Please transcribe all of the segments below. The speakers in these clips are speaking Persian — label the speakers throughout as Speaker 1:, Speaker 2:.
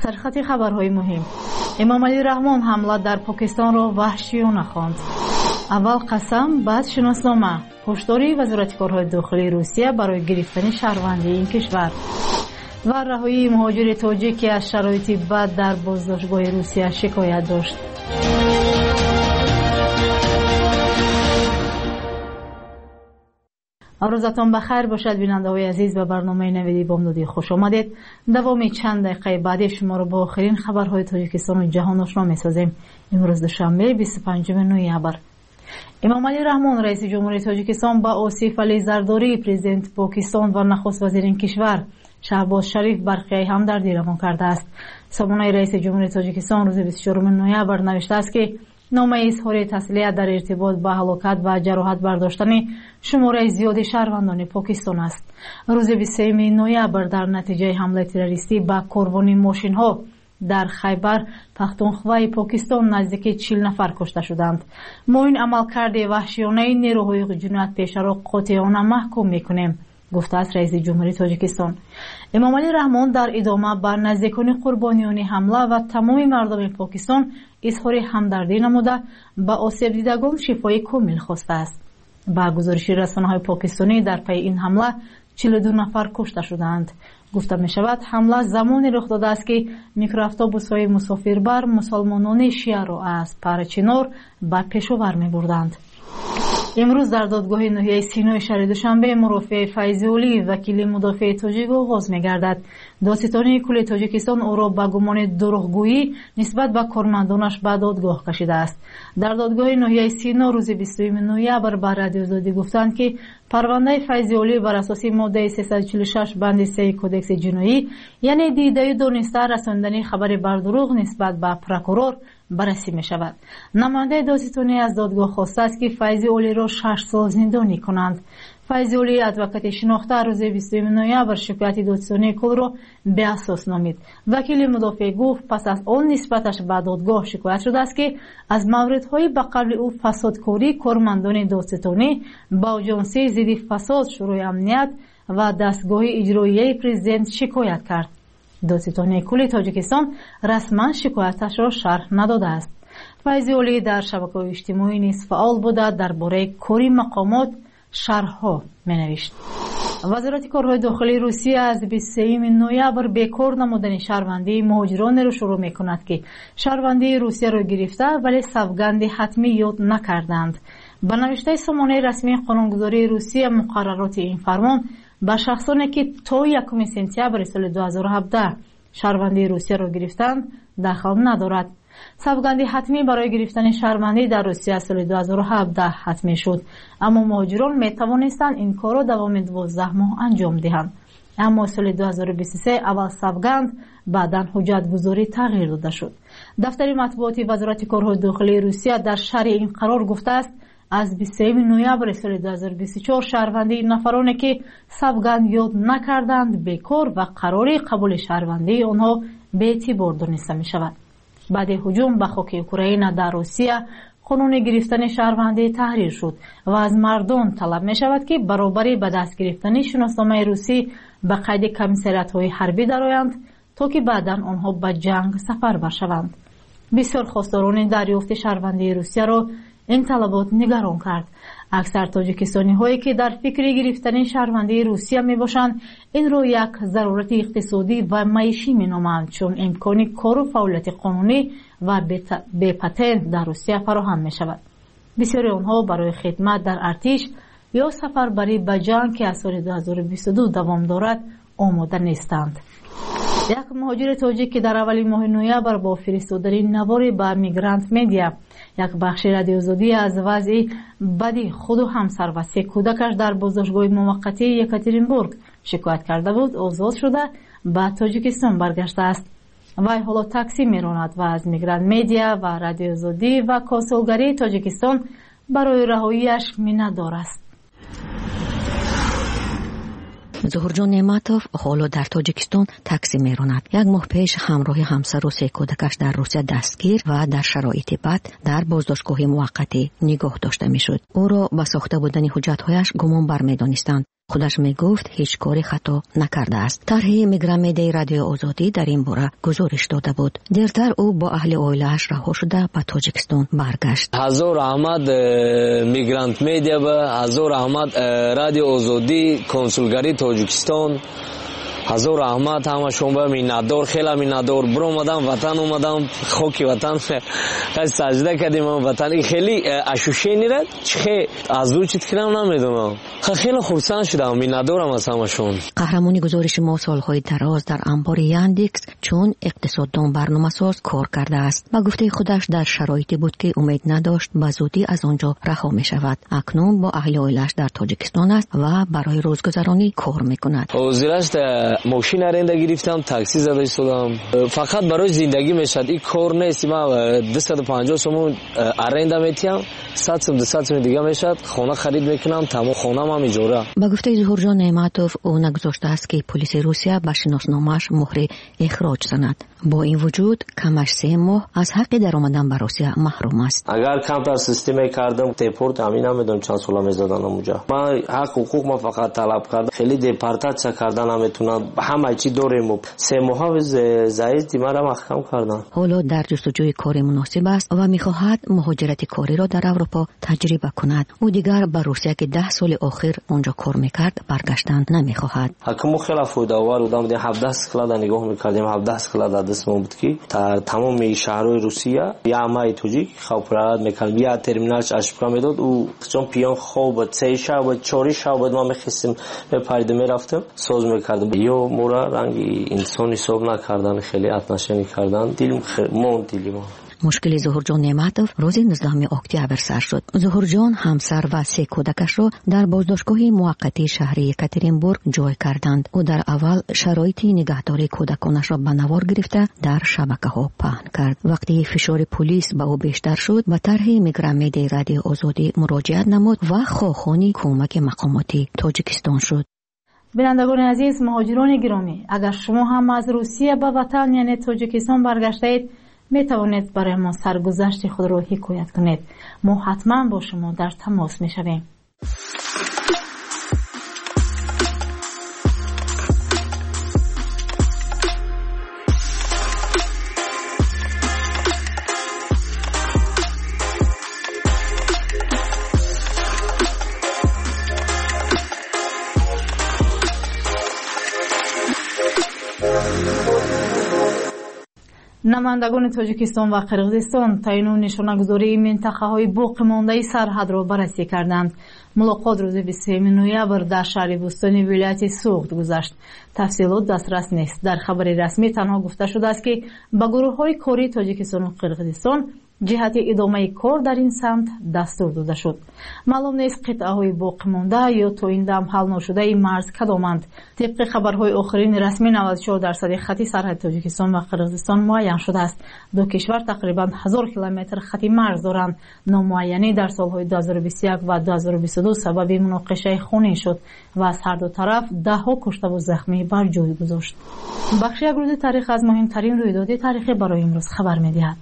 Speaker 1: سرخط خبرهای مهم. امام علی رحمان حمله در پاکستان را وحشیانه خواند. اول قسم بعد شناسنامه. هشداری وزارت کارهای داخلی روسیه برای گرفتن شهروندی این کشور و رهایی مهاجر تاجیک که از شرایط بد در بازداشتگاه روسیه شکایت داشت. روزتان بخیر باشد بیننده‌های عزیز و برنامه نویدی بامدادی خوش آمدید. دوام چند دقیقه بعد شما را با آخرین خبرهای تاجیکستان و جهان آشنا می‌سازیم. امروز دوشنبه 25 نوامبر. امام علی رحمان رئیس جمهوری تاجیکستان با آصف علی زرداری پرزیدنت پاکستان و نخست وزیر این کشور شهباز شریف برخی همدردی روان کرده است. سامانه رئیس جمهوری تاجیکستان روز 24 نوامبر نوشته است که نامه اظهار تسلیت در ارتباط با هلاکت و جراحت برداشتن شماره زیادی شهروندان پاکستان است. روز 23 نوامبر در نتیجه حمله تروریستی به کاروان ماشین‌ها در خیبر پختونخوا پاکستان نزدیک 40 نفر کشته شدند. ما این عملکرد وحشیانه نیروهای جنایت پیشه را قاطعانه محکوم می‌کنیم، گفته است رئیس جمهوری تاجیکستان. امام علی رحمان در ادامه بر نزدیکان قربانیان حمله و تمام مردم پاکستان اظهار همدردی نموده با آسیب دیدگان شفای کامل خواسته است. با گزارش رسانه‌های پاکستانی در پی این حمله 42 نفر کشته شدند. گفته می شود حمله زمانی رخ داده است که میکرواتوبوس‌های مسافربر مسلمانان شیعه را از پرچینار به پشاور می بردند. امروز در دادگاه ناحیه سینای شهر دوشنبه مرافع فیضی اولی وکیل مدافع تاجیک آغاز می‌گردد. دادستان کل تاجیکستان او را به گمان دروغگویی نسبت به کارمندانش به دادگاه کشیده است. در دادگاه ناحیه سینا روز 20 نوامبر به رادیو آزادی گفتند که پرونده فیضی اولی بر اساس ماده 346 بند 3 کدکس جنایی یعنی دیده دانسته رساندن خبر بر دروغ نسبت به پروکورور بررسی می شود. نماینده دادستانی از دادگاه خواسته است که فیضی اولی را 6 سال زندانی کنند. فیضی اولی ادوکات شناخته روز 20 نوامبر شکایت دادستانی کل را به اساس نامید. وکیل مدافع گفت پس از آن نسبتش به دادگاه شکایت شده است که از موردهای به قبل او فسادکاری کارمندان دادستانی با اجانسی ضد فساد شورای امنیت و دستگاه اجرایی پرزیدنت شکایت کرد. دادستانی کل تاجیکستان رسما شکایتش را شرح نداده است. فیضی اولی در شبکه‌های اجتماعی نیز فعال بوده درباره کاری مقامات شرح‌ها می‌نوشت. وزارت کارهای داخلی روسیه از 23 نوامبر بیکار نمودن شهروندی مهاجران را شروع می‌کند که شهروندی روسیه را گرفته ولی سوگند حتمی یاد نکردند. به نوشته سامانه رسمی قانونگذاری روسیه مقررات این فرمان به شخصانی که تا 1 سپتامبر سال 2017 شهروندی روسیه را گرفتند دخل ندارد. سوگند حتمی برای گرفتن شهروندی در روسیه سال 2017 حتمی شد، اما مهاجران می توانستند این کار را دوام 12 ماه انجام دهند. اما سال 2023 اول سوگند بعداً حجت گذاری تغییر داده شد. دفتر مطبوعاتی وزارت کارهای داخلی روسیه در شرح این قرار گفته است از 23 نوامبر سال 2024 شهروندی نفرانی که سوگند یاد نکردند بیکار و قرار قبول شهروندی آنها به اعتبار دانسته می شود. بعد هجوم به خاک اوکراین در روسیه قانون گرفتن شهروندی تحریر شد و از مردم طلب می شود که برابری به دست گرفتن شناسنامه روسی به قید کمیساریات‌های حربی درآیند تا که بعداً آنها به جنگ سفربر شوند. بسیار خواستاران دریافت شهروندی روسیه را این طلبات نگران کرد. اکثر تاجیکستانی هایی که در فکر گرفتن شهروندی روسیه می باشند این را یک ضرورت اقتصادی و معیشی می نامند، چون امکان کار و فعالیت قانونی و به پتنت در روسیه فراهم می شود. بسیاری آنها برای خدمت در ارتش یا سفربری به جنگ که از سال 2022 دوام دارد آماده نیستند. یک مهاجر تاجیک که در اول ماه نوامبر با فرستادن نواری به میگرانت مدیا یک بخش رادیو آزادی از وضع بدی خود و همسر و 3 کودکش در بازداشتگاه موقتی یکاترینبورگ شکایت کرده بود آزاد شده به تاجیکستان برگشته است. وی حالا تاکسی میراند و از میگرانت مدیا و رادیو آزادی و کنسولگری تاجیکستان برای رهاییش می‌ندارد است.
Speaker 2: ظهورجان نعمتوف حالا در تاجیکستان تاکسی میراند. 1 ماه پیش همراه همسر و 3 کودکش در روسیه دستگیر و در شرایط بد در بازداشتگاه موقتی نگاه داشته میشد. او را به ساخته بودن حجت‌هایش گمان برمی‌دانستند. خودش میگفت هیچ کاری خطا نکرده است. طرح میگرامدی رادیو آزادی در این باره گزارش داده بود. دیرتر او با اهل اویله‌اش رها شده به تاجیکستان برگشت.
Speaker 3: هزار احمد میگرانت میدیا و هزار احمد رادیو آزادی کنسولگری تاجیکستان، هزار احمد همشون به میندار، خیلی میندار. برو اومدم وطن، اومدم خاک وطن سجده کردیم وطن. خیلی اشوشی نیرد چه از او چیت کنم نمیدونم. خیلی خرسند شدم، میندارم از همشون.
Speaker 2: قهرمانی گزارش ما سالهای دراز در انبار یاندکس چون اقتصاددان برنامه‌ساز کار کرده است. با گفته خودش در شرایطی بود که امید نداشت به زودی از آنجا رها می شود. اکنون با اهل اویلش در تاجیکستان است و برای روزگذرانی کار میکند.
Speaker 3: وزیرش ماشین ارنده گرفتم، تاکسی زده ایستادم. فقط برای زندگی میشد. این کار نیست. من 250 سوم ارنده میتیم، 100 سوم 200 سوم دیگه میشد. خانه خرید میکنم، تمام خانه هم اجاره.
Speaker 2: با گفته ظهورجان نعمتوف او نگذاشته است که پلیس روسیه به شناسنامه‌اش مهر اخراج زند. با این وجود کمش 3 ماه از حق درآمدن به روسیه محروم است.
Speaker 3: اگر کمتر سیستم کردم دیپورت همین نمیدونم چند سال میزدن اونجا. من حق حقوق ما فقط طلب کردم. خیلی دیپورتاسیا کردن نمیتونن. همه چی داریم. 3 ماه زاید دیمارم محکم کردن.
Speaker 2: حالا در جستجوی کار مناسب است و میخواهد مهاجرت کاری را در اروپا تجربه کند. او دیگر به روسیه که 10 سال آخر اونجا کار میکرد برگشتن نمیخواهد.
Speaker 3: حکم خیلی فایده‌آور بودم. 17 سال نگاه میکردیم. 17 سال دستم بود که در تمام شهرهای روسیه یا همه توجیک خواب رعایت میکردیم. یا ترمینالش اشپرا میداد و چون پیان خواب 3 شب 4 شب ما میخواستیم به پرده میرفتیم ساز میکردیم. یا مورا رنگ انسان حساب نکردن، خیلی اتنشنی کردن. دیلم دیلی ما
Speaker 2: مشکل ظهورجان نعمتوف روز 19 اکتبر سر شد. ظهورجان همسر و 3 کودکش را در بازداشتگاه موقتی شهر یکاترینبورگ جای کردند. او در اول شرایط نگهداری کودکانش را به نوار گرفته در شبکه‌ها پهن کرد. وقتی فشار پلیس به او بیشتر شد و طرح میگرامدی رادیو آزادی مراجعت نمود و خواهان کمک مقاماتی تاجیکستان شد.
Speaker 1: بینندگان عزیز، مهاجران گرامی، اگر شما هم از روسیه به وطن یعنی تاجیکستان برگشتید، می توانید برای ما سرگذشت خود را حکایت کنید. ما حتما با شما در تماس می شویم. نمایندگان تاجیکستان و قرغیزستان تعیین نشانه‌گذاری منطقه‌های باقی مانده سرحد را بررسی کردند. ملاقات روز 23 نوامبر در شهر بوستانی ولایت سوخت گذشت. تفصیلات دسترس نیست. در خبر رسمی تنها گفته شده است که به گروه‌های کاری تاجیکستان و قرغیزستان جهت ادامه کار در این سمت دستور داده شد. معلوم نیست قطعه‌های باقی مانده یا تا این دم حل نشده مرز کدامند. طبق خبرهای آخرین رسمی 94% خط سرحد تاجیکستان و قرغیزستان معین شده است. دو کشور تقریبا 1000 کیلومتر خط مرز دارند. نامعینی در سالهای 2021 و 2022 سبب مناقشه خونین شد و از هر دو طرف 10 کشته و زخمی بر جای گذاشت. بخش یک روز تاریخ از مهمترین رویدادهای تاریخی برای امروز خبر می‌دهد.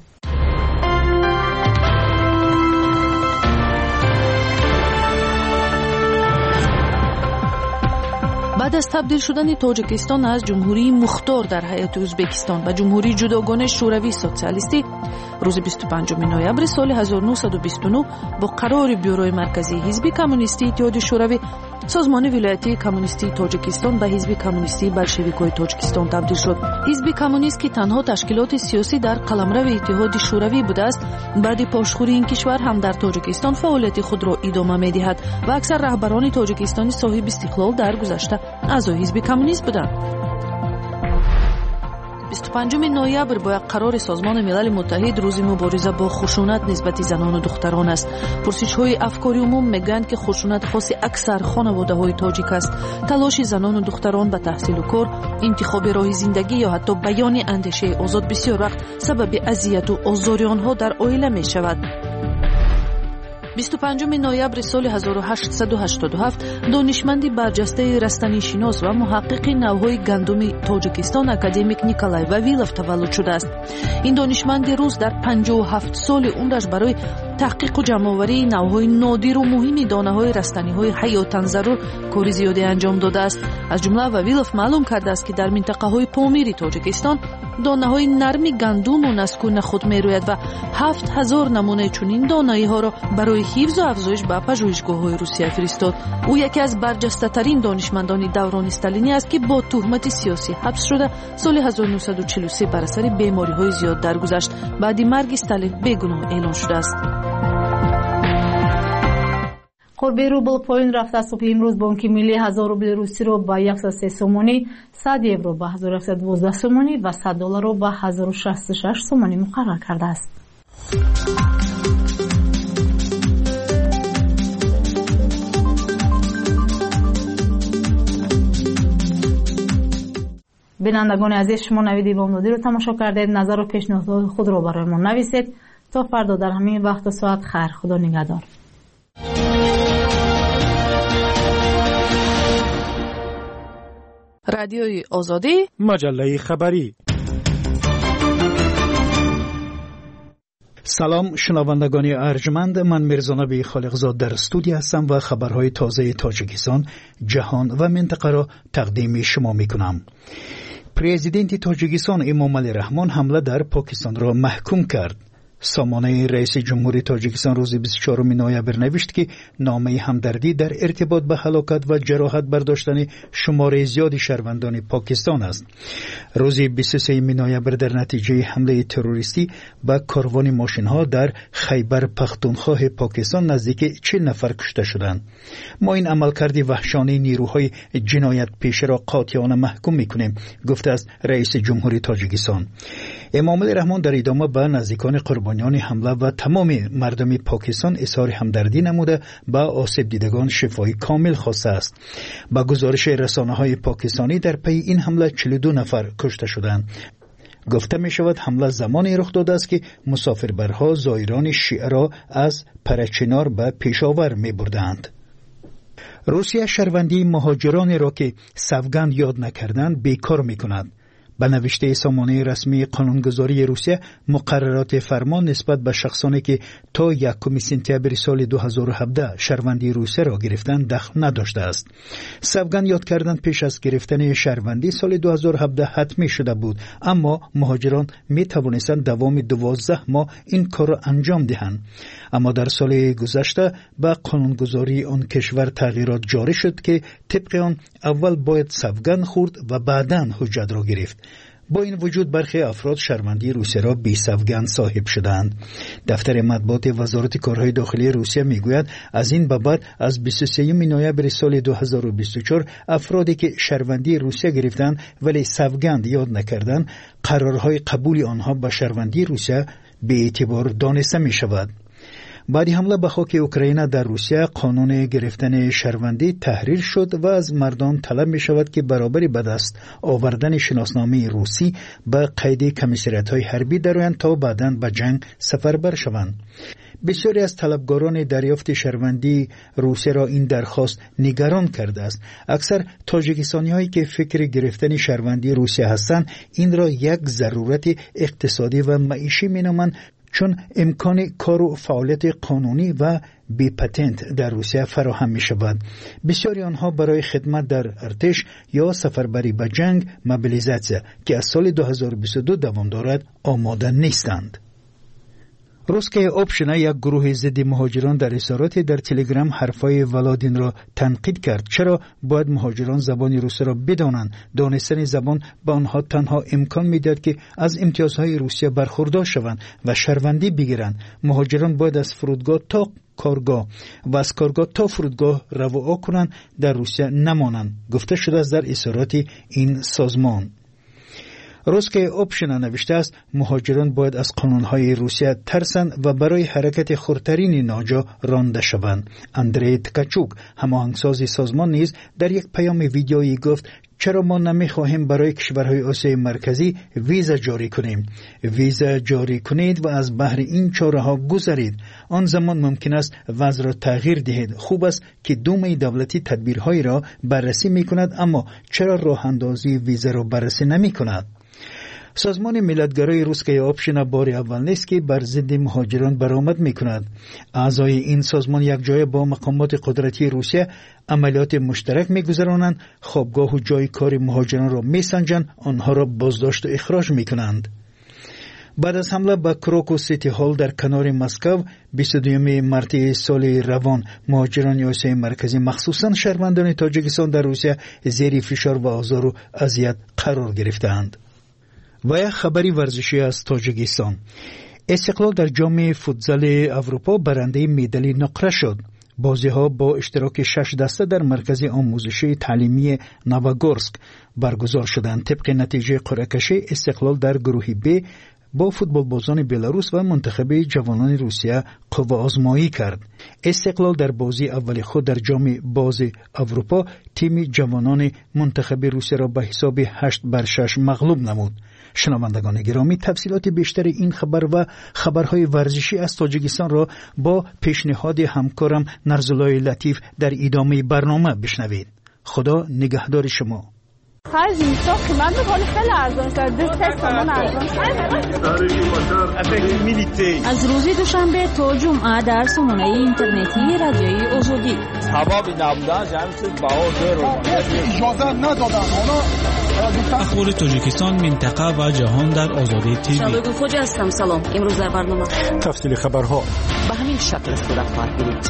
Speaker 4: بعد از تبدیل شدن تاجیکستان از جمهوری مختار در هیئت ازبکستان به جمهوری جداگانه شوروی سوسیالیستی روز 25 نوامبر سال 1929 با قرار بیوروی مرکزی حزب کمونیستی اتحاد شوروی سازمان ولایتی کمونیستی تاجیکستان به حزب کمونیستی بلشویک‌های تاجیکستان تبدیل شد. حزب کمونیست که تنها تشکیلات سیاسی در قلمرو اتحاد شوروی بوده است، بعد پاشخوری این کشور هم در تاجیکستان فعالیت خود را ادامه می‌دهد و اکثر رهبران تاجیکستانی صاحب استقلال در گذشته اعضای حزب کمونیست بودند. 25 نوامبر با قرار سازمان ملل متحد روز مبارزه با خشونت نسبت زنان و دختران است. پرسش‌های افکاری عموم میگویند که خشونت خاص اکثر خانواده‌های تاجیک است. تلاش زنان و دختران به تحصیل و کار، انتخاب راه زندگی یا حتی بیان اندیشه آزاد بسیار وقت سبب اذیت و آزار آنها در عائله می‌شود. 25 نوامبر سال 1887 دانشمندی برجسته رستنی‌شناس و محقق نوهای گندم تاجیکستان اکادمیک نیکولای واویلوف تولد شده است. این دانشمند روس در 57 سال عمرش برای تحقیق و جمع‌آوری نوهای نادر و مهم دانه‌های رستنی‌های حیاتاً ضرور کاری زیادی انجام داده است. از جمله واویلوف معلوم کرده است که در منطقه‌های پامیری تاجیکستان دانه‌های نرم گندم و نسک و نخود می‌روید و 7000 نمونه چنین دانه‌ها را برای حفظ و افزایش به پژوهشگاه‌های روسیه فرستاد. او یکی از برجسته‌ترین دانشمندان دوران استالینی است که با تهمت سیاسی حبس شده سال 1943 بر اثر بیماری‌های زیاد درگذشت. بعد مرگ استالین بیگناه اعلام شده است.
Speaker 1: قربی روبل پایین رفته است. صبح امروز بانک ملی 1000 روبل روسی رو با 103 سومانی، 100 یورو با 1112 سومانی و 100 دلار رو با 1066 سومانی مقرر کرده است. بینندگان عزیز، شما نوید بامدادی رو تماشا کردید. نظر و پیشنهاد خود رو برای ما نویسید. تا فردا در همین وقت و ساعت خیر. خدا نگهدار.
Speaker 4: رادیوی آزادی،
Speaker 5: مجله خبری. سلام شنوندگان ارجمند، من میرزانبی خالقزاد در استودیو هستم و خبرهای تازه تاجیکستان، جهان و منطقه را تقدیم شما میکنم. پرزیدنت تاجیکستان امامعلی رحمان حمله در پاکستان را محکوم کرد. سامانه رئیس جمهوری تاجیکستان روز 24 نوامبر نوشت که نامه همدردی در ارتباط به هلاکت و جراحت برداشتن شمار زیادی شهروندان پاکستان است. روز 23 نوامبر در نتیجه حمله تروریستی به کاروان ماشین‌ها در خیبر پختونخوا پاکستان نزدیک 40 نفر کشته شدند. ما این عملکرد وحشیانه نیروهای جنایت پیشه را قاطعانه محکوم می‌کنیم، گفته است رئیس جمهوری تاجیکستان. امامعلی رحمان در ادامه به نزدیکان قربانیان حمله و تمام مردم پاکستان اظهار همدردی نموده به آسیب دیدگان شفای کامل خواسته است. با گزارش رسانه‌های پاکستانی در پی این حمله 42 نفر کشته شدند. گفته می شود حمله زمانی رخ داده است که مسافربرها زائران شیعه را از پرچنار به پشاور می بردند. روسیه شهروندی مهاجران را که سوگند یاد نکردند بیکار می کند. به نوشته سامانه رسمی قانونگذاری روسیه، مقررات فرمان نسبت به شخصانی که تا 1 سپتامبر سال 2017 شهروندی روسیه را گرفتند دخل نداشته است. سوگند یاد کردن پیش از گرفتن شهروندی سال 2017 حتمی شده بود، اما مهاجران می توانستند دوام 12 ماه این کار را انجام دهند. اما در سال گذشته به قانونگذاری آن کشور تغییرات جاری شد که طبق آن اول باید سوگند خورد و بعداً حجت را گرفت. با این وجود برخی افراد شهروندی روسیه را بی سوگند صاحب شدند. دفتر مطبوعات وزارت کارهای داخلی روسیه میگوید از این به بعد از 23 نوامبر سال 2024 افرادی که شهروندی روسیه گرفتند ولی سوگند یاد نکردند، قرارهای قبول آنها به شهروندی روسیه به اعتبار دانسته می شود. بعد حمله به خاک اوکراین در روسیه قانون گرفتن شهروندی تحریر شد و از مردان طلب می شود که برابر به دست آوردن شناسنامه روسی به قید کمیساریات‌های حربی درآیند تا بعداً به جنگ سفربر شوند. بسیاری از طلبگاران دریافت شهروندی روسیه را این درخواست نگران کرده است. اکثر تاجیکستانی‌هایی که فکر گرفتن شهروندی روسیه هستند این را یک ضرورت اقتصادی و معیشی می‌نامند، چون امکان کار و فعالیت قانونی و بی پتنت در روسیه فراهم می شود. بسیاری آنها برای خدمت در ارتش یا سفربری به جنگ موبیلیزاسیون که از سال 2022 دوام دارد آماده نیستند. روسکای آپشن، یک گروه ضد مهاجران در اظهارات در تلگرام حرفای ولادین را تنقید کرد. چرا باید مهاجران زبان روسی را بدانند؟ دانستن زبان به آنها تنها امکان میدهد که از امتیازهای روسیه برخوردار شوند و شهروندی بگیرند. مهاجران باید از فرودگاه تا کارگاه و از کارگاه تا فرودگاه رواق کنند، در روسیه نمانند، گفته شده است در اظهارات این سازمان. روسکای آپشن نوشته است مهاجران باید از قانونهای روسیه ترسند و برای حرکت خردترین ناجا رانده شوند. اندری تکاچوک، هماهنگساز سازمان، نیز در یک پیام ویدیویی گفت چرا ما نمیخواهیم برای کشورهای آسیای مرکزی ویزا جاری کنیم؟ ویزا جاری کنید و از بحر این چاره‌ها گذرید. آن زمان ممکن است وضع را تغییر دهید. خوب است که دومه دولتی تدبیرهایی را بررسی میکند، اما چرا راه اندازی ویزا را بررسی نمیکند؟ سازمان ملتگرای روس که آپشن بار اول نیست که بر ضد مهاجران برآمد میکند. اعضای این سازمان یک جای با مقامات قدرتی روسیه عملیات مشترک میگذرانند، خوابگاه و جای کار مهاجران را میسنجند، آنها را بازداشت و اخراج میکنند. بعد از حمله به کروکو سیتی هال در کنار مسکو 22 مارت سال روان، مهاجران آسیای مرکزی مخصوصا شهروندان تاجیکستان در روسیه زیر فشار و آزار و اذیت قرار گرفتند. و یک خبری ورزشی از تاجیکستان. استقلال در جام فوتزال اروپا برنده مدال نقره شد. بازی‌ها با اشتراک 6 دسته در مرکز آموزشی تعلیمی نوگورسک برگزار شدند. طبق نتیجه قرعه کشی، استقلال در گروه B با فوتبال بازان بلاروس و منتخب جوانان روسیه قوه آزمایی کرد. استقلال در بازی اول خود در جام باز اروپا تیم جوانان منتخب روسیه را به حساب 8-6 مغلوب نمود. شنوندگان گرامی، تفصیلات بیشتر این خبر و خبرهای ورزشی از تاجیکستان را با پیشنهاد همکارم نرزلای لطیف در ادامه برنامه بشنوید. خدا نگهدار شما.
Speaker 6: خرج اینستا قیمت میکنه خیلی ارزان شد. 2 سامان ارزان شد.
Speaker 7: از روز دوشنبه تا جمعه در سامانه اینترنتی رادیوی آزادی.
Speaker 8: سبب نبودن جمعیت باور رو اجازه ندادن.
Speaker 9: اخبار تاجیکستان، منطقه و جهان در آزادی تیوی.
Speaker 7: شبکه خوج هستم. سلام. امروز در برنامه
Speaker 9: تفصیل خبرها
Speaker 7: به همین شکل صورت خواهد گرفت.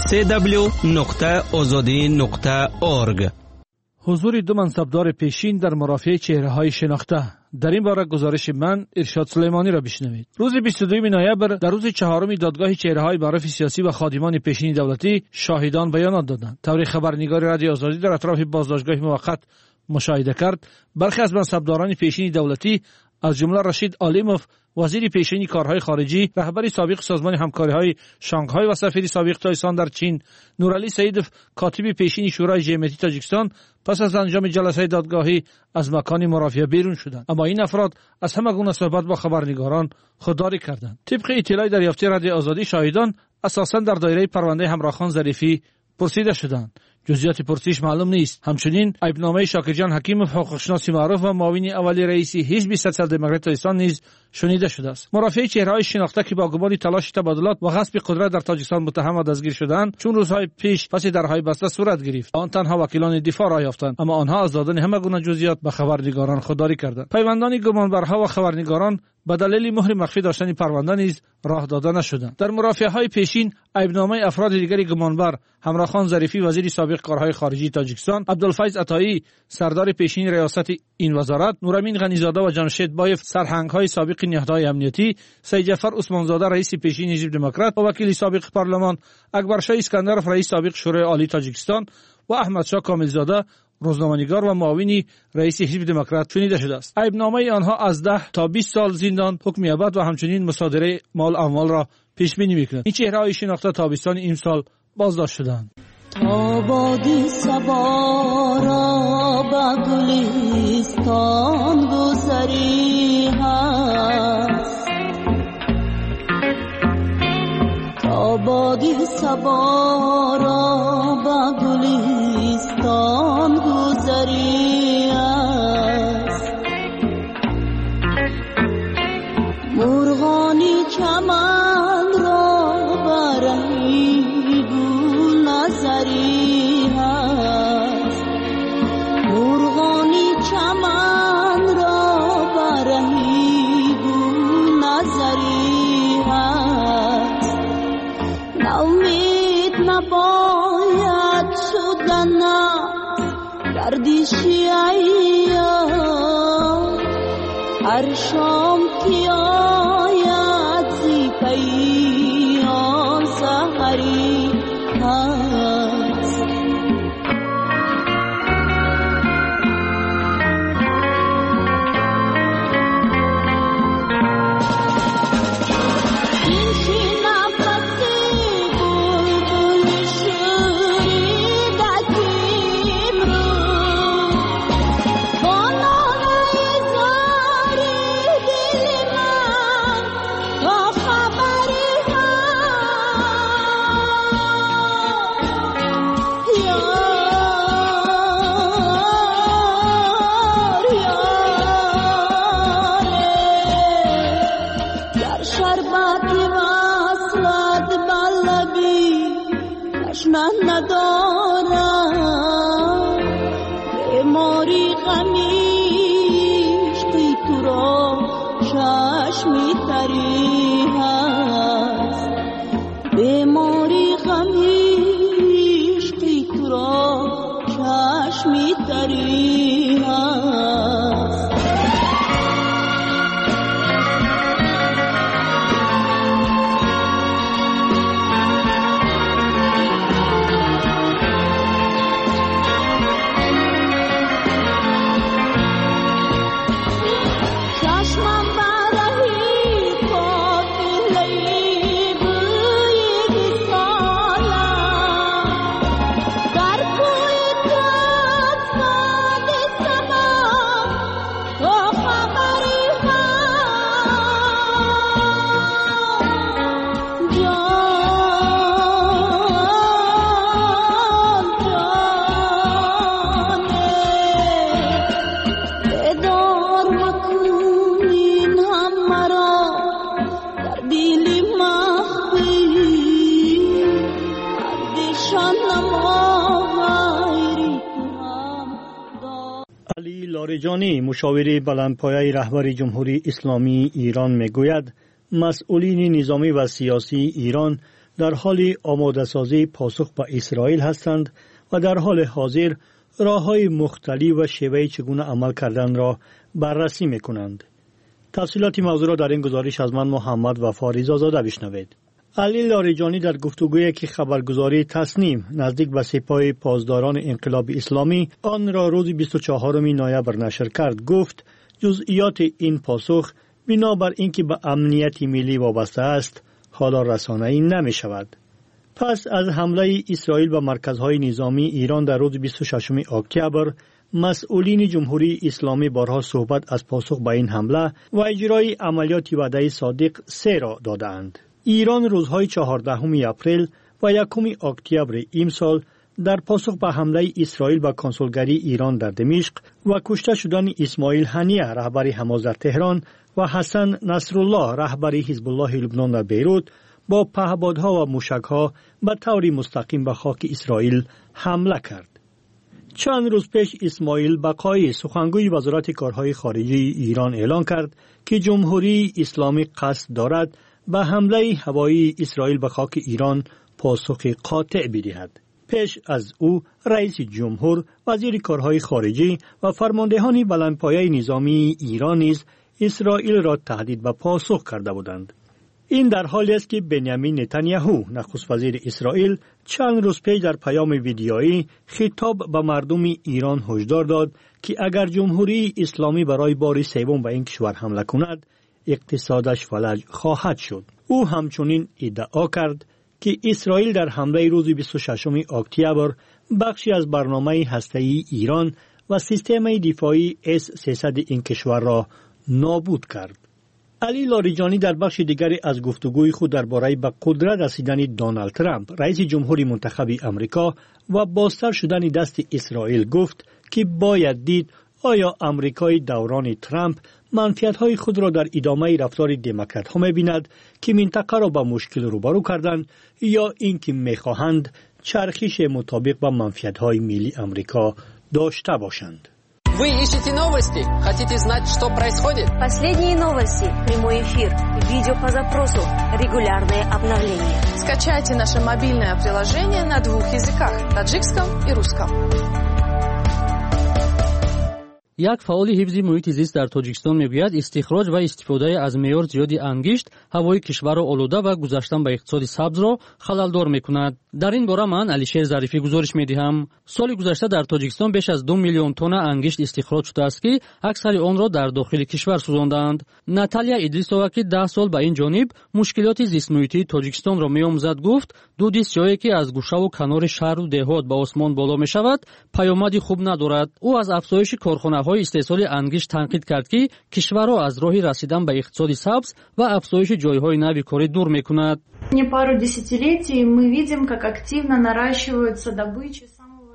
Speaker 9: www.azadi.org.
Speaker 10: حضور 2 منصبدار پیشین در مرافعه چهره‌های شناخته. در این باره گزارش من ارشاد سلیمانی را بشنوید. روز 22 نوامبر در روز 4 دادگاه چهره‌های معروف سیاسی و خادمان پیشین دولتی شاهدان بیانات دادند. طور خبرنگار رادیو آزادی در اطراف بازداشتگاه موقت مشاهده کرد برخی از منصبداران پیشین دولتی از جمله رشید عالیموف، وزیر پیشین کارهای خارجی، رهبر سابق سازمان همکاری‌های شانگهای و سفیر سابق تایسان در چین، نورعلی سیدوف، کاتب پیشین شورای جمعیتی تاجیکستان، پس از انجام جلسه دادگاهی از مکان مرافعه بیرون شدند. اما این افراد از همه گونه صحبت با خبرنگاران خودداری کردند. طبق اطلاع دریافتی رادیو آزادی، شاهدان اساساً در دایره پرونده همراهخان ظریفی پرسیده شدند. جزئیات پرسش معلوم نیست. همچنین عیبنامه شاکرجان حکیموف، حقوقشناس معروف و معاون اولی رئیس حزب سوسیال دموکرات تاجیکستان نیز شنیده شده است. مرافعه چهره‌های شناخته که با گمان تلاش تبادلات و غصب قدرت در تاجیکستان متهم و دستگیر شدند، چون روزهای پیش پس درهای بسته صورت گرفت، آن تنها وکیلان دفاع را یافتند، اما آنها از دادن همه گونه جزئیات به خبرنگاران خودداری کردند. پیوندان گمانبرها و خبرنگاران به دلیل مهر مخفی داشتن پرونده نیز راه داده نشدند. در مرافعه‌های پیشین عیبنامه افراد دیگری گمانبر، همراهخان ظریفی وزیر سابق کارهای خارجی تاجیکستان، عبدالفیض عطایی سردار پیشین ریاست این وزارت، نورامین غنیزاده و جمشید بایف سرهنگ‌های سابق نهادهای امنیتی، سید جعفر عثمانزاده رئیس پیشین حزب دموکرات و وکیل سابق پارلمان، اکبرشاه اسکندرов رئیس سابق شورای عالی تاجیکستان و احمدشاه کاملزاده روزنامه‌نگار و معاون رئیس حزب دموکرات شنیده شده است. عیبنامه آنها از 10 تا 20 سال زندان، حکم ابد و همچنین مصادره مال اموال را پیش بینی می‌کند. این چهره‌های شناخته تابستان این سال بازداشت شدند.
Speaker 11: آبادی سوارا با گلستان گذری هست، آبادی سوارا با گلستان گذری هست، مرغانی چمن را برای گل نظری هست، مرغانی چمن را برای گل نظری هست، ناامید نباید شدن گردشی ایام، هر شام که آید زی پیام سحری هست. این که نفسی بلبل شوریدکیم رو ندارم بیماری غمیشقی تو را چشمی تری هست بیماری غمیشقی تو را چشمی تری هست
Speaker 12: علی لاریجانی مشاور بلندپایه رهبر جمهوری اسلامی ایران میگوید مسئولین نظامی و سیاسی ایران در حال آماده‌سازی پاسخ به اسرائیل هستند و در حال حاضر راه‌های مختلف و شیوه چگونه عمل کردن را بررسی می‌کنند. تفصیلات موضوع را در این گزارش از من محمد وفا رضازاده بشنوید. علی لاریجانی در گفتگویی که خبرگزاری تصنیم نزدیک به سپاه پاسداران انقلاب اسلامی آن را روز 24 نوامبر نشر کرد گفت جزئیات این پاسخ بنابر اینکه به امنیت ملی وابسته است حالا رسانه‌ای نمی شود. پس از حمله اسرائیل به مرکزهای نظامی ایران در روز 26 اکتبر مسئولین جمهوری اسلامی بارها صحبت از پاسخ به این حمله و اجرای عملیات وعده صادق 3 را دادند. ایران روزهای 14 اپریل و 1 اکتبر امسال در پاسخ به حمله اسرائیل به کنسولگری ایران در دمشق و کشته شدن اسماعیل هنیه رهبر حماس در تهران و حسن نصرالله رهبر حزب الله لبنان در بیروت با پهپادها و موشک‌ها به طور مستقیم به خاک اسرائیل حمله کرد. چند روز پیش اسماعیل بقایی سخنگوی وزارت کارهای خارجه ایران اعلان کرد که جمهوری اسلامی قصد دارد به حمله هوایی اسرائیل به خاک ایران پاسخ قاطع بدهد. پیش از او رئیس جمهور، وزیر کارهای خارجه و فرماندهان بلندپایه نظامی ایران نیز اسرائیل را تهدید به پاسخ کرده بودند. این در حالی است که بنیامین نتانیاهو نخست وزیر اسرائیل چند روز پیش در پیام ویدیویی خطاب به مردم ایران هشدار داد که اگر جمهوری اسلامی برای بار سوم به این کشور حمله کند اقتصادش فلج خواهد شد. او همچنین ادعا کرد که اسرائیل در حمله روز 26 اکتبر بخشی از برنامه هسته‌ای ایران و سیستم دفاعی S-300 این کشور را نابود کرد. علی لاریجانی در بخش دیگری از گفتگوی خود درباره به قدرت رسیدن دونالد ترامپ رئیس جمهوری منتخب امریکا و بازتر شدن دست اسرائیل گفت که باید دید آیا امریکای دوران ترامپ منفعت‌های خود را در ادامه رفتار دموکرات‌ها می‌بیند که منطقه را با مشکل روبرو کردند یا اینکه می‌خواهند چرخش مطابق با منفعت‌های ملی امریکا داشته باشند.
Speaker 13: Вы ищете новости? Хотите знать, что происходит?
Speaker 14: Последние новости, прямой эфир, видео по запросу, регулярные обновления.
Speaker 4: Скачайте наше мобильное приложение на 2 языках – таджикском и русском.
Speaker 15: یک فعال حفظ محیط زیست در تاجیکستان میگوید استخراج و استفاده از معیار زیادی انگشت هوای کشور را آلوده و گذشتن به اقتصاد سبز را خللدار میکند. در این باره من علیشیر ظریفی گزارش میدهم. سال گذشته در تاجیکستان بیش از 2 میلیون تن انگشت استخراج شده است که اکثر آن را در داخل کشور سوزاندند. ناتالیا ادریسووا که 10 سال به این جانب مشکلات زیست محیطی تاجیکستان را میآموزد گفت دو دیس جایی که از گوشه و کنار شهر و دهات به آسمان بالا میشود پیامدی خوب ندارد. او از افزایش کارخانه‌های استحصال انگشت تنقید کرد که کشور را از راه رسیدن به اقتصاد سبز و افزایش جایهای نوی کاری دور میکند.
Speaker 16: Не пару десятилетий мы видим, как активно наращивается добыча самого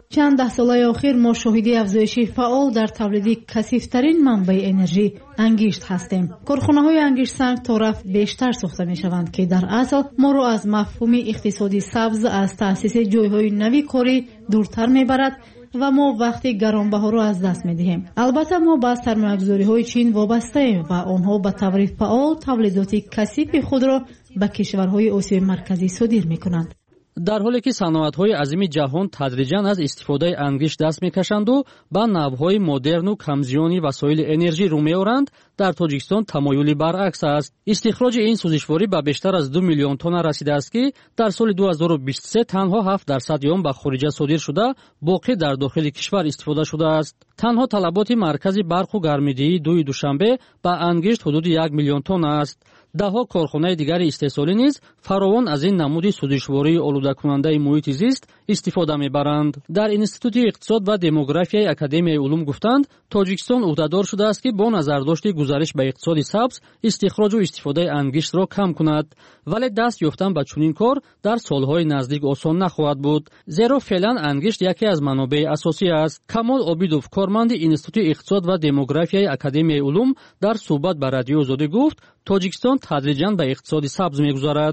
Speaker 1: چند ده ساله اخیر ما شاهدی افزایش فعال در تولید کثیف‌ترین منبع انرژی انگشت هستیم. کارخانه‌های انگشت سنگ تا رفت بیشتر ساخته می‌شوند که در اصل ما را از مفهوم اقتصادی سبز از تأسیس جای‌های نوی کاری دورتر می‌برد و ما وقتی گرانبها را از دست می‌دهیم. البته ما با سرمایه‌گذاری‌های چین وابسته ایم و آنها به طور فعال تولیدات کثیف خود را به کشورهای آسیای مرکزی صادر می‌کنند.
Speaker 15: در حالی که صنعت‌های عظیم جهان تدریجاً از استفاده انگشت دست می‌کشند و به نوع‌های مدرن و کمزیانی وسایل انرژی رو می‌آورند، در تاجیکستان تمایلی برعکس است. استخراج این سوزشواری به بیشتر از 2 میلیون تن رسیده است که در سال 2023 تنها 7% آن به خارج صادر شده، باقی در داخل کشور استفاده شده است. تنها طلبات مرکز برق و گرمایدهی دوشنبه به انگشت حدود 1 میلیون تن است. ده‌ها کارخانه دیگر استحصالی نیز فراوان از این نمود سوزشواری آلوده‌کننده محیط زیست استفاده می‌برند. در انستیتوت اقتصاد و دموگرافیای اکادمیای علوم گفتند تاجیکستان عهدهدار شده است که با نظرداشت گزارش به اقتصاد سبز استخراج و استفاده انگشت را کم کند، ولی دست یافتن به چنین کار در سالهای نزدیک آسان نخواهد بود، زیرا فعلا انگشت یکی از منابع اساسی است. کمال عابدوف کارمند انستیتوت اقتصاد و دموگرافیای اکادمیای علوم در صحبت با رادیو آزادی گفت تاجیکستان تدریجاً به اقتصاد سبز می‌گذارد.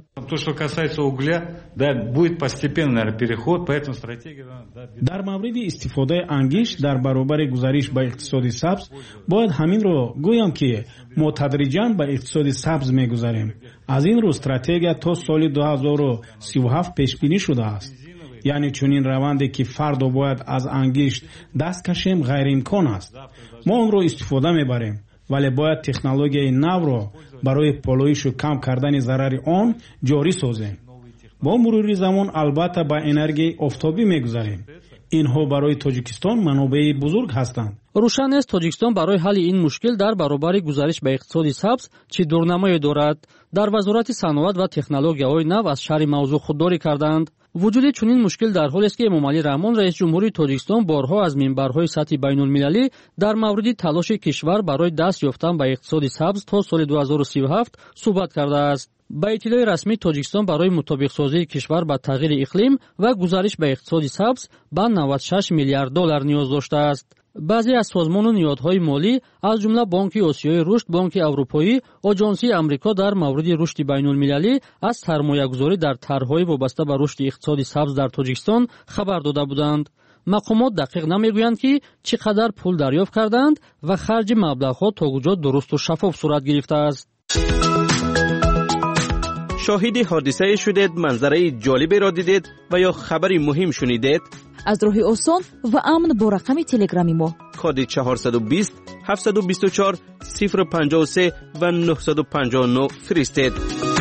Speaker 16: در مورد استفاده انگشت در برابر گذارش به اقتصاد سبز باید همین رو گویم که ما تدریجاً به اقتصاد سبز می‌گذاریم. از این رو استراتژی تا سال 2037 پیش بینی شده است. یعنی چنین روندی که فردا باید از انگشت دست کشیم غیر امکان است. ما اون رو استفاده می‌بریم، ولی باید تکنولوژی نو را برای پالایش و کم کردن ضرر آن جاری سازیم. با مرور زمان البته به انرژی آفتابی می‌گذاریم. اینها برای تاجیکستان منابع بزرگ هستند.
Speaker 15: روشن است تاجیکستان برای حل این مشکل در برابر گزارش به اقتصاد سبز چه دورنمایی دارد. در وزارت صنعت و تکنولوژی‌های نو از شرح موضوع خودداری کردند. وجود چنین مشکل در حالی است که امامعلی رحمان رئیس جمهوری تاجیکستان بارها از منبرهای سطحی بین‌المللی در مورد تلاش کشور برای دست یافتن به اقتصاد سبز تا سال 2037 صحبت کرده است. با اطلاع رسمی تاجیکستان برای مطابق سازی کشور با تغییر اقلیم و گزارش به اقتصاد سبز به 96 میلیارد دلار نیاز داشته است. بعضی از سازمان و نهادهای مالی از جمله بانک آسیای رشد، بانک اروپایی، آژانسی آمریکا در مورد رشد بین‌المللی از سرمایه‌گذاری در طرح‌های وابسته به رشد اقتصاد سبز در تاجیکستان خبر داده بودند. مقامات دقیق نمیگویند که چقدر پول دریافت کردند و خرج مبلغ‌ها تا کجا درست و شفاف صورت گرفته است.
Speaker 17: شاهد حادثه شدید، منظره جالبی را دیدید و یا خبری مهم شنیدید؟
Speaker 7: از راه آسان و امن با رقم تلگرامی ما
Speaker 17: کد 420 724 053 و 959 فرستید.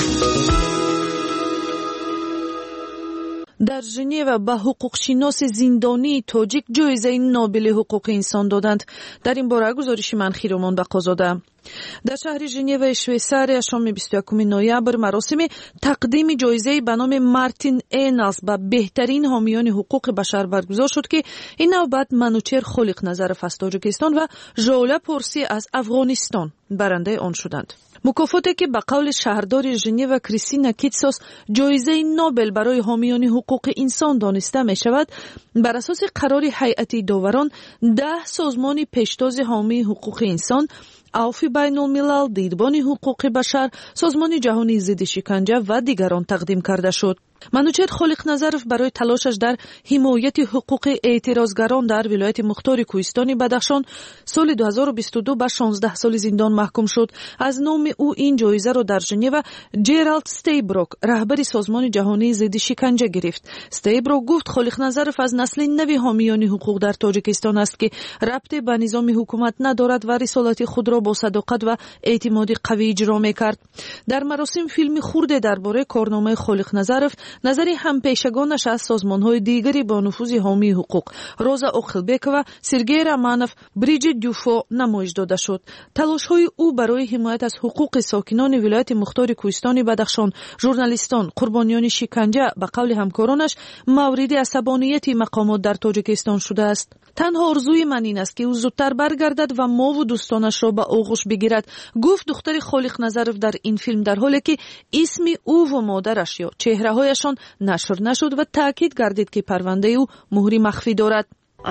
Speaker 4: در ژنو به حقوق شناس زندانی تاجیک جایزه نوبل حقوق انسان دادند. در این باره گزارش من خیرمان بقازاده. در شهر ژنو شویساریا شام 21 نوامبر مراسم تقدیم جایزه به نام مارتین اینالز به بهترین حامیان حقوق بشر برگزار شد که این نوبت منوچهر خالق نظرف از تاجیکستان و ژوله پورسی از افغانستان برنده آن شدند. مکافاتی که به قول شهردار ژنو کریستینا کیتسوس جایزه نوبل برای حامیان حقوق انسان دانسته می شود، بر اساس قرار هیئت داوران 10 سازمان پیشتاز حامی حقوق انسان، عفو بین الملل، دیدبان حقوق بشر، سازمان جهانی ضد شکنجه و دیگران تقدیم کرده شد. منوچهر خالق نظرف برای تلاشش در حمایت حقوق اعتراضگران در ولایت مختار کوهستان بدخشان سال 2022 به 16 سال زندان محکوم شد. از نام او این جایزه را در ژنو جرالد استیبروک رهبر سازمان جهانی ضد شکنجه گرفت. استیبروک گفت خالق نظرف از نسل نوی حامیان حقوق در تاجیکستان است که ربط به نظام حکومت ندارد و رسالت خود را با صداقت و اعتماد قوی اجرا می‌کرد. در مراسم فیلمی خرد درباره کارنامه خالق نظرف نظری همپیشگانش از سازمان‌های دیگری با نفوذ حامی حقوق روزا اوخلبک و سرگئی رامانوف، بریجیت دوفو نمایش داده شد. تلاش‌های او برای حمایت از حقوق ساکنان ولایت مختار کوهستان بدخشان، ژورنالیستان، قربانیان شکنجه به قول همکارانش مورد عصبانیت مقامات در تاجیکستان شده است. تنها آرزوی من این است که او زودتر برگردد و ما و دوستانش را به آغوش بگیرد، گفت دختر خالق نظرف در این فیلم، در حالی که اسم او و مادرش یا چهره‌هایش ҳаволаашон нашр нашуд ва таъкид гардид ки парвандаи ӯ муҳри махфӣ дорад.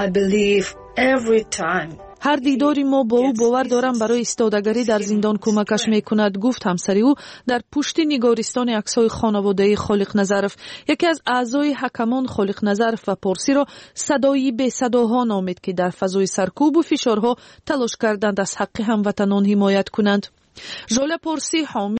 Speaker 4: ҳар дидори мо бо ӯ бовар дорам барои истодагарӣ дар зиндон кӯмакаш мекунад, гуфт ҳамсари ӯ дар пушти нигористони аксҳои хонаводаи Холиқназаров. яке аз аъзои ҳакамон Холиқназаров ва Порсиро садои бесадоҳо номид ки дар фазои саркӯбу фишорҳо талош карданд аз ҳаққи ҳамватанон ҳимоят кунанд. ژоله پورسی حامی